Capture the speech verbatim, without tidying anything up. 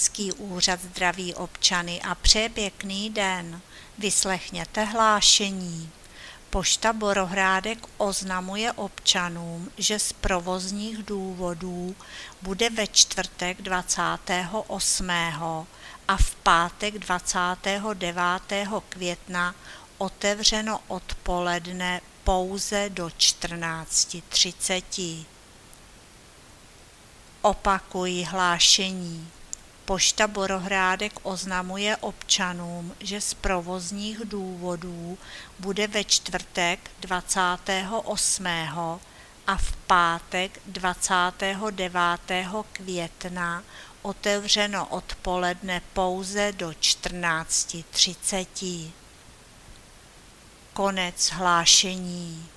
Městský úřad zdraví občany a přeje pěkný den. Vyslechněte hlášení. Pošta Borohrádek oznamuje občanům, že z provozních důvodů bude ve čtvrtek dvacátého osmého a v pátek dvacátého devátého května otevřeno odpoledne pouze do čtrnácti třiceti. Opakuji hlášení. Pošta Borohrádek oznamuje občanům, že z provozních důvodů bude ve čtvrtek dvacátého osmého a v pátek dvacátého devátého května otevřeno odpoledne pouze do čtrnácti třiceti. Konec hlášení.